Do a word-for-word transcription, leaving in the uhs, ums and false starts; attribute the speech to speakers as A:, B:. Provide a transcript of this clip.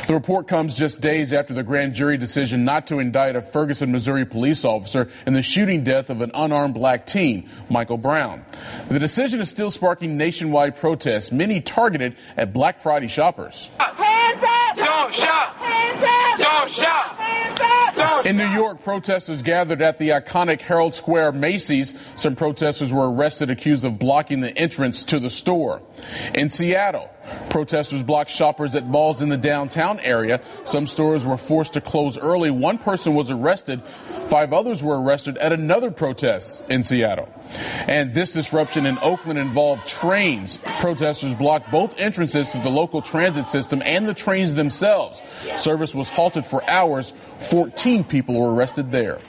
A: The report comes just days after the grand jury decision not to indict a Ferguson, Missouri police officer in the shooting death of an unarmed black teen, Michael Brown. The decision is still sparking nationwide protests, many targeted at Black Friday shoppers.
B: Hands up! Don't shop! Hands up! Don't shop! Hands up! Don't
A: In New York, protesters gathered at the iconic Herald Square Macy's. Some protesters were arrested accused of blocking the entrance to the store. In Seattle, protesters blocked shoppers at malls in the downtown area. Some stores were forced to close early. One person was arrested. Five others were arrested at another protest in Seattle. And this disruption in Oakland involved trains. Protesters blocked both entrances to the local transit system and the trains themselves. Service was halted for hours. fourteen people were arrested there.